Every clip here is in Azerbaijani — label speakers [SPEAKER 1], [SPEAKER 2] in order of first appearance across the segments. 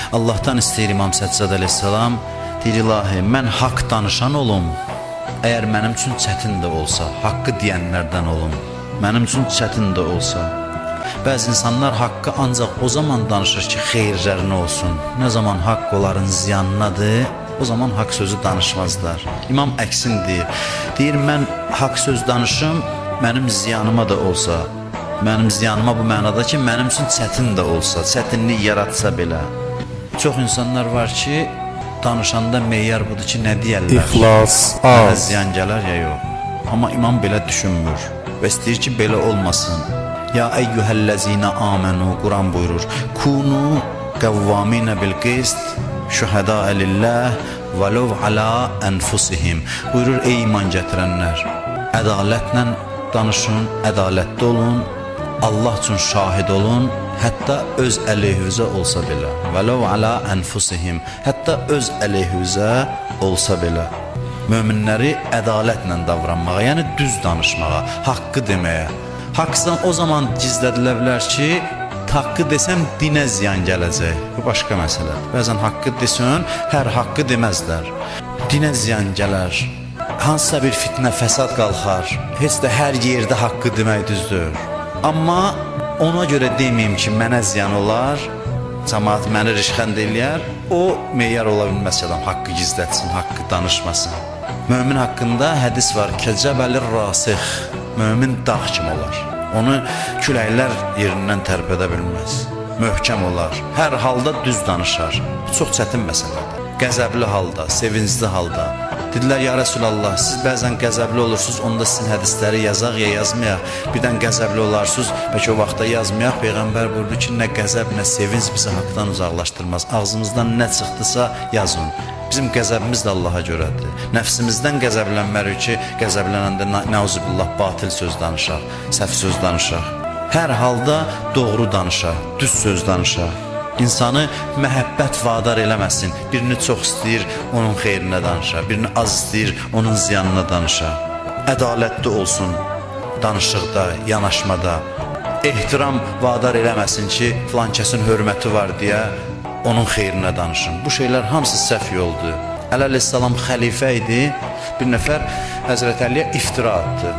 [SPEAKER 1] Allahdan istəyir İmam Səccad əleyhissalam, deyir ilahi, mən haqq danışan olum, əgər mənim üçün çətin də olsa, haqqı deyənlərdən olum, mənim üçün çətin də olsa. Bəzi insanlar haqqı ancaq o zaman danışır ki, xeyirlərinə olsun. Nə zaman haqq onların ziyanınadır, o zaman haqq sözü danışmazlar. İmam əksin deyir. Deyir, mən haqq söz danışım, mənim ziyanıma da olsa. Mənim ziyanıma bu mənada ki, mənim üçün çətin də olsa, çətinlik yaratsa belə. Çox insanlar var ki, danışanda meyyar budur ki, nə deyərlər?
[SPEAKER 2] İxlas,
[SPEAKER 1] mənə ziyan gələr ya yox. Amma imam belə düşünmür və istəyir ki, belə olmasın. Ya eyyuhəl-ləzinə amənu, Quran buyurur, kunu qəvvaminə bil-qist, şühədəə lilləh, vələv alə ənfusihim. Buyurur, ey iman gətirənlər, ədalətlə danışın, ədalətli olun, Allah üçün şahid olun, hətta öz əleyhüzə olsa belə. Vələv alə ənfusihim, hətta öz əleyhüzə olsa belə. Möminləri ədalətlə davranmağa, yəni düz danışmağa, haqqı deməyə. Haqsdan o zaman gizlədilə bilər ki, haqqı desəm dinə ziyan gələcək. Bu başqa məsələdir. Bəzən haqqı desən, hər haqqı deməzlər. Dinə ziyan gələr. Hansısa bir fitnə, fəsad qalxar. Heç də hər yerdə haqqı demək düzdür. Amma ona görə deməyim ki, mənə ziyan olar, cəmaat məni rişxənd eləyər, o meyyar ola bilməz ki, adam haqqı gizlətsin, haqqı danışmasın. Mömin haqqında hədis var, kəcəbəlir rasix, mömin dağ kimi olar. Onu küləklər yerindən tərpədə bilməz, möhkəm olar, hər halda düz danışar. Çox çətin məsələdir. Qəzəbli halda, sevincli halda. Dedilər, ya Rəsulallah, siz bəzən qəzəbli olursunuz, onda sizin hədisləri yazaq ya yazmayaq. Birdən qəzəbli olarsınız, bəlkə o vaxtda yazmayaq. Peyğəmbər buyurdu ki, nə qəzəb, nə sevinc bizi haqdan uzaqlaşdırmaz. Ağzımızdan nə çıxdısa yazın. Bizim qəzəbimiz də Allaha görədir. Nəfsimizdən qəzəblənmərik ki, qəzəblənəndə nəuzubillah batil söz danışaq, səhv söz danışaq. Hər halda doğru danışaq, düz söz danışaq. İnsanı məhəbbət vadar eləməsin. Birini çox istəyir, onun xeyrinə danışar. Birini az istəyir, onun ziyanına danışar. Ədalətli olsun danışıqda, yanaşmada. Ehtiram vadar eləməsin ki, filan kəsin hörməti var deyə onun xeyrinə danışın. Bu şeylər hamısı səhv yoldur. Əli əleyhissalam xəlifə idi. Bir nəfər Həzrət Əliyə iftira atdı.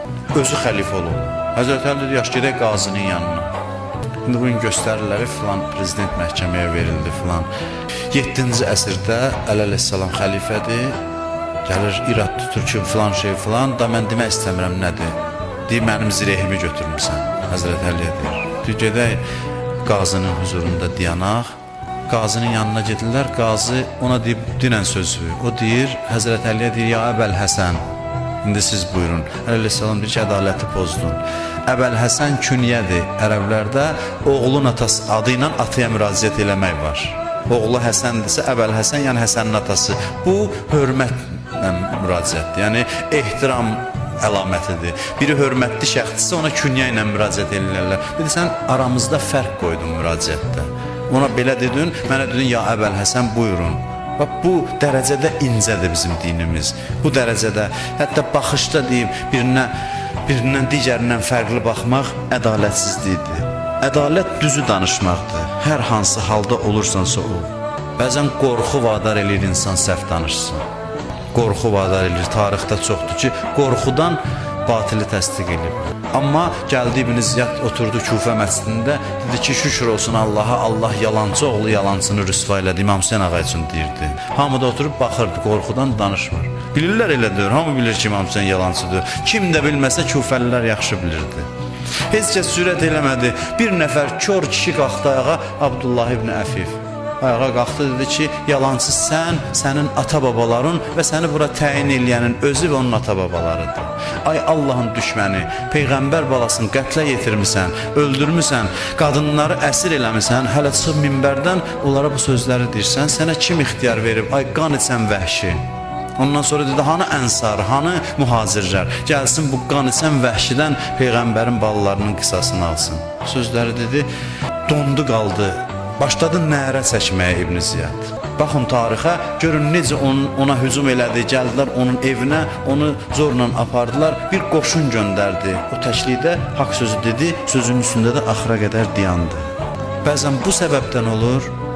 [SPEAKER 1] Özü xəlifə olub. Həzrət Əli dedi, yaş gedək qazinin yanına. İndi bugün göstərirlər, filan prezident məhkəməyə verildi filan. 7-ci əsrdə Əli əleyhissalam xəlifədir. Gəlir, irad tutur ki, filan şey filan, da mən demək istəmirəm nədir? Deyir, mənim zirehimi götürmüsən, Həzrət Əliyə deyir. Deyir, gedək qazının huzurunda dayanaq. Qazının yanına gedirlər, qazı ona deyib, dinən sözü. O deyir, Həzrət Əliyə deyir, ya Əbəl Həsən, indi siz buyurun. Əli əleyhissalam deyir ki, ədaləti pozdun. Əbəl Həsən künyədir. Ərəblərdə oğlun atası adı ilə ataya müraciət eləmək var. Oğlu Həsəndirsə, Əbəl Həsən, yəni Həsənin atası. Bu, hörmətlə müraciətdir, yəni ehtiram əlamətidir. Biri hörmətli şəxsdirsə, ona künyə ilə müraciət edirlər. Dedi, sən aramızda fərq qoydun müraciətdə. Ona belə dedin, mənə dedin, ya Əbəl Həsən, buyurun. Bax, bu dərəcədə incədir bizim dinimiz. Bu dərəcədə, hətta baxışda deyim, birindən digərindən fərqli baxmaq ədalətsizlikdir. Ədalət düzü danışmaqdır. Hər hansı halda olursansa ol. Bəzən qorxu vadar eləyir insan səhv danışsın. Qorxu vadar eləyir. Tarixdə çoxdur ki, qorxudan batili təsdiq edib. Amma gəldi İbn Ziyad oturdu Kufə məscidində, dedi ki, şükür olsun Allaha, Allah yalancı oğlu yalancını rüsva elədi. İmam Hüseyn ağa üçün deyirdi. Hamı da oturub baxırdı, qorxudan danışmır. Bilirlər elə deyir, hamı bilir ki, İmam Hüseyn yalancıdır. Kim də bilməsə Kufəlilər yaxşı bilirdi. Heç kəs sürət eləmədi. Bir nəfər kör kişi qalxdı ayağa, Abdullah ibn Əfif. Ayağa qalxdı, dedi ki, yalancı sən, sənin ata-babaların və səni bura təyin eləyənin özü və onun ata-babalarıdır. Ay Allahın düşməni, Peyğəmbər balasını qətlə yetirmisən, öldürmüsən, qadınları əsir eləmisən, hələ çıxıb minbərdən onlara bu sözləri deyirsən, sənə kim ixtiyar verib, ay qan içən vəhşi. Ondan sonra dedi, hanı ənsar, hanı mühacirlər, gəlsin bu qan içən vəhşidən Peyğəmbərin balalarının qisasını alsın. Sözləri dedi, dondu qaldı. Başladı nərə çəkməyə İbn Ziyad. Baxın tarixə, görün necə ona hücum elədi, gəldilər onun evinə, onu zorla apardılar, bir qoşun göndərdi. O təklikdə haqq sözü dedi, sözün üstündə də axıra qədər dayandı. Bəzən bu səbəbdən olur,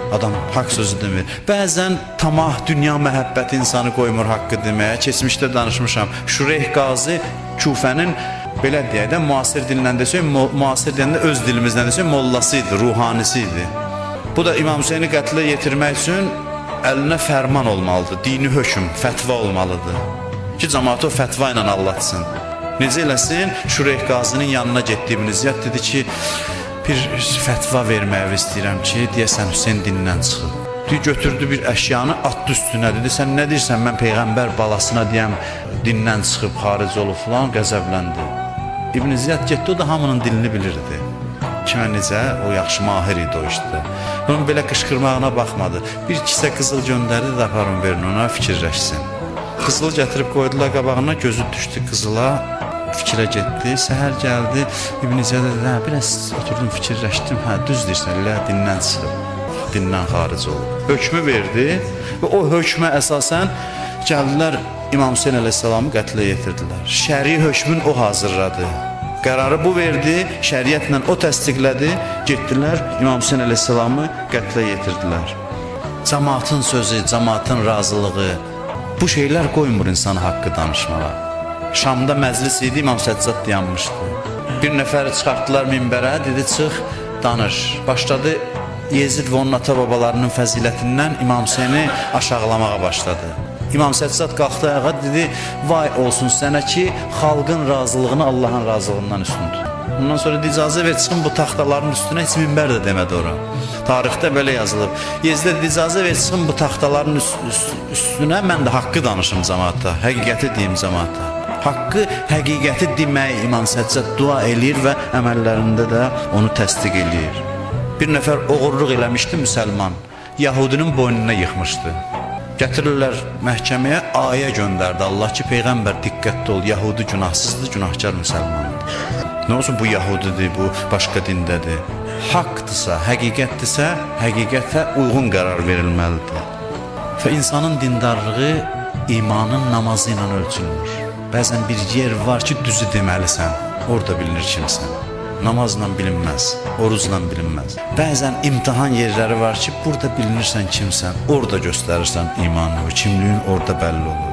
[SPEAKER 1] Adam haqq sözü demir. Bəzən tamah, dünya məhəbbəti insanı qoymur haqqı deməyə. Keçmişdə danışmışam. Şureyh Qazi Kufənin belə deyək də müasir dillə desək, müasir dilində öz dilimizdən desək, mollası idi, ruhanisi idi. Bu da İmam Hüseyni qətlə yetirmək üçün əlinə fərman olmalıdır, dini hökm, fətva olmalıdır ki, cəmaatı o fətva ilə allatsın. Necə eləsin? Şureyh Qazinin yanına getdi İbn Ziyad, dedi ki, bir fətva verməyə istəyirəm ki, deyəsən Hüseyn dindən çıxıb. Götürdü bir əşyanı, atdı üstünə, dedi, sən nə deyirsən, mən Peyğəmbər balasına deyəm, dindən çıxıb, xaric olub filan, qəzəbləndi. İbn Ziyad getdi, o da hamının dilini bilirdi. Kimə necə? O yaxşı mahir idi o işdə. Onun belə qışqırmağına baxmadı. Bir kisə qızıl göndərdi də aparın verin ona, fikirləşsin. Qızılı gətirib qoydular qabağına, gözü düşdü qızıla, fikrə getdi. Səhər gəldi, İbn Ziyad dedi, biraz oturdum, fikirləşdim, düz deyirsən, elə dindən çıxıb, dindən xaric olub. Hökmü verdi və o hökmə əsasən gəldilər İmam Hüseyn əleyhissalamı qətlə yetirdilər. Şəri hökmün o hazırladı. Qərarı bu verdi, şəriətlə o təsdiqlədi, getdilər İmam Hüseyn əleyhissalamı qətlə yetirdilər. Cəmaatın sözü, cəmaatın razılığı, bu şeylər qoymur insanı haqqı danışmağa. Şamda məclis idi, İmam Səccad dayanmışdı. Bir nəfəri çıxartdılar minbərə, dedi çıx, danış. Başladı Yezid və onun ata-babalarının fəzilətindən İmam Hüseyni aşağılamağa başladı. İmam Səccad qalxdı ayağa, dedi, vay olsun sənə ki, xalqın razılığını Allahın razılığından üstündür. Ondan sonra icazə ver, çıxın bu taxtaların üstünə, heç minbər də demədi ora. Tarixdə belə yazılıb. Yezdə icazə ver, çıxın bu taxtaların üstünə, mən də haqqı danışım cəmaatda, həqiqəti deyim cəmaatda. Haqqı, həqiqəti demək İmam Səccad dua eləyir və əməllərində də onu təsdiq eləyir. Bir nəfər oğurluq eləmişdi müsəlman, Yahudinin boynuna yıxmışdı. Gətirirlər məhkəməyə, ayə göndərdi Allah ki, Peyğəmbər diqqətli ol, Yahudi günahsızdır, günahkar müsəlmandır. Nə olsun bu Yahudidir, bu başqa dindədir. Haqdırsa, həqiqətdirsə, həqiqətə uyğun qərar verilməlidir. Və insanın dindarlığı imanın namazı ilə ölçülmür. Bəzən bir yer var ki, düzü deməlisən, orada bilinir kimsən. Namazla bilinməz, orucla bilinməz. Bəzən imtihan yerləri var ki, burada bilinirsən kimsən, orada göstərirsən imanı, kimliyin orada bəlli olur.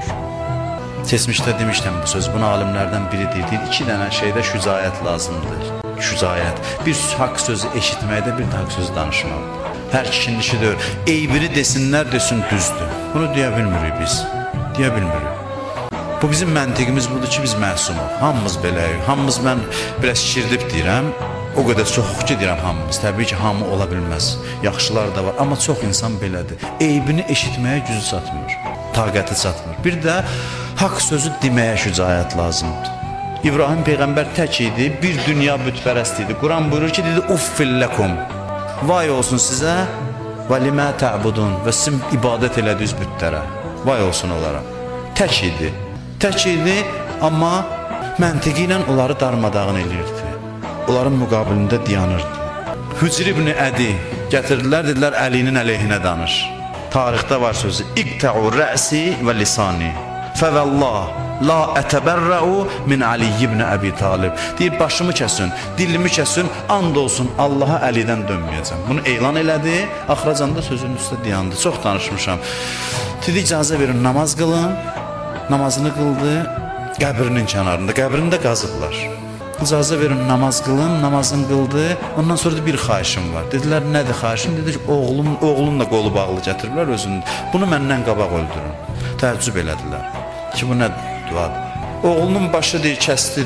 [SPEAKER 1] Keçmişdə demişdim bu söz, bunu alimlərdən biri deyir, 2 dənə şeydə şücaət lazımdır. Şücaət, bir haqq sözü eşitməkdə, bir də haqq sözü danışmaqdır. Hər kişinin işidir, eybiri desinlər, desin düzdür. Bunu deyə bilmirik biz, deyə bilmirik. Bu bizim məntiqimiz budur ki, biz məsumuq, hamımız beləyik, hamımız mən biraz şirdib deyirəm, o qədər çoxuq ki deyirəm hamımız, təbii ki hamı ola bilməz, yaxşılar da var, amma çox insan belədir, eybini eşitməyə gücü çatmır, taqəti çatmır. Bir də haqq sözü deməyə şücaət lazımdır. İbrahim Peyğəmbər tək idi, bir dünya bütpərəst idi, Quran buyurur ki, dedi, uffilləkum, vay olsun sizə, və limə tə'budun, və sizin ibadət elədiniz bütlərə, vay olsun onlara, tək idi. Tək idi, amma məntiqi ilə onları darmadağın eləyirdi. Onların müqabilində dayanırdı. Hücr ibn Ədi gətirdilər, dedilər Əlinin əleyhinə danış. Tarixdə var sözü, İqtə'u rə'si və lisani, fəvəllah, la ətəbərrəu min Ali ibn Əbi Talib. Deyir, başımı kəsin, dilimi kəsin, and olsun, Allaha Əlidən dönməyəcəm. Bunu elan elədi, axıracanda sözün üstə dayandı. Çox danışmışam. Dedi, icazə verin, namaz qılın. Namazını qıldı qəbrinin kənarında, qəbrini də qazıblar. İcazə verin, namaz qılın, namazını qıldı. Ondan sonra da bir xahişim var. Dedilər, nədir xahişim? Dedi ki, oğlun da qolu bağlı gətiriblər özünü. Bunu məndən qabaq öldürün. Təəccüb elədilər ki, bu nə duadır? Oğlunun başı deyir,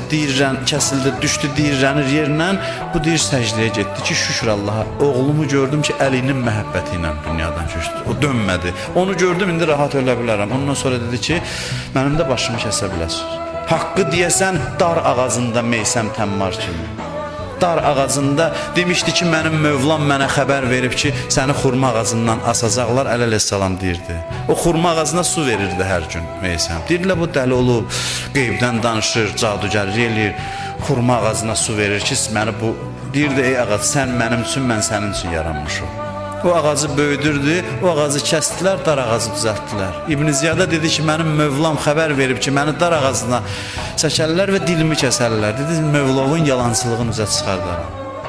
[SPEAKER 1] kəsildi, düşdü, deyirrənir yerlə. Bu deyir, səcdəyə getdi ki, şükür Allaha. Oğlumu gördüm ki, Əlinin məhəbbəti ilə dünyadan köçdü. O dönmədi. Onu gördüm, indi rahat ölə bilərəm. Ondan sonra dedi ki, mənim də başımı kəsə biləsiniz. Haqqı deyəsən, dar ağacında meysəm təmmar kimi. Dar ağacında demişdi ki, mənim Mövlam mənə xəbər verib ki, səni xurma ağacından asacaqlar, əleyhissalam deyirdi. O xurma ağacına su verirdi hər gün meysəm. Deyirlər, bu dəli olub, qeybdən danışır, cadugərlik eləyir, xurma ağacına su verir ki, məni bu, deyirdi, ey ağac, sən mənim üçün, mən sənin üçün yaranmışım. O ağacı böyüdürdü, o ağacı kəsdilər, dar ağacı düzəltdilər. İbn Ziyada dedi ki, mənim Mövlam xəbər verib ki, məni dar ağacına çəkərlər və dilimi kəsərlər. Dedi, Mövlavın yalançılığını üzə çıxardaram.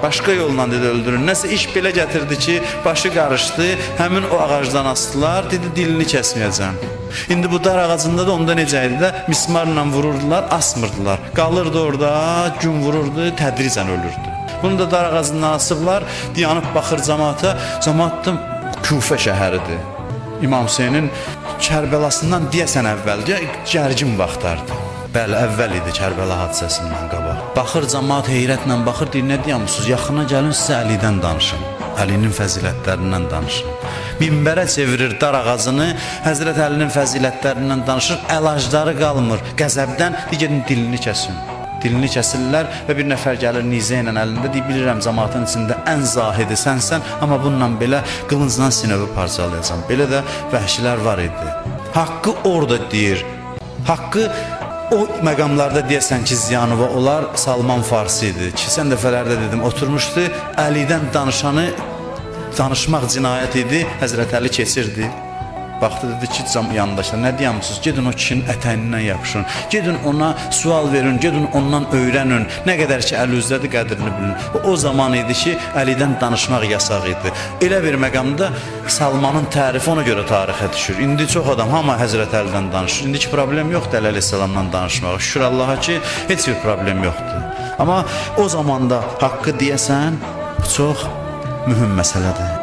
[SPEAKER 1] Başqa yolla dedi öldürün. Nəsə iş belə gətirdi ki, başı qarışdı. Həmin o ağacdan asdılar, dedi dilini kəsməyəcəm. İndi bu dar ağacında da onda necə idi də mismarla vururdular, asmırdılar. Qalırdı orada, gün vururdu, tədricən ölürdü. Bunu da dar ağacından asıblar, dayanıb baxır cəmaata. Cəmaat da Kufə şəhəridir. İmam Hüseynin Kərbəlasından deyəsən əvvəlcə gərgin vaxtlardı. Bəli, əvvəl idi Kərbəla hadisəsindən qabaq. Baxır cəmaat heyrətlə baxır, deyir nə deyəmsiniz? Yaxına gəlin sizə Əlidən danışım. Əlinin fəzilətlərindən danışım. Minbərə çevirir dar ağacını, Həzrət Əlinin fəzilətlərindən danışır, əlacları qalmır. Qəzəbdən deyir dilini kəsin. Dilini kəsirlər və bir nəfər gəlir nizə ilə əlində deyir, bilirəm cəmaatın içində ən zahidi sənsən, amma bununla belə qılıncdan sinəvi parçalayacam. Belə də vəhşilər var idi. Haqqı orada deyir. Haqqı o məqamlarda deyəsən ki, Ziyanova olar, Salman Farsi idi. Keçən dəfələrdə dedim, oturmuşdu, Əlidən danışanı danışmaq cinayət idi, Həzrət Əli keçirdi. Baxdı dedi ki, yandaşlar, nə deyəmsiniz? Gedin o kişinin ətəyindən yapışın. Gedin ona sual verin, gedin ondan öyrənin. Nə qədər ki, əli üzdədir, qədrini bilin. O zaman idi ki, Əlidən danışmaq yasaq idi. Elə bir məqamda Salmanın tərifi ona görə tarixə düşür. İndi çox adam hamı Həzrət Əlidən danışır. İndiki problem yoxdur Əli əleyhissalamdan danışmağa. Şükür Allaha ki, heç bir problem yoxdur. Amma o zamanda haqqı deyəsən, çox mühüm məsələdir.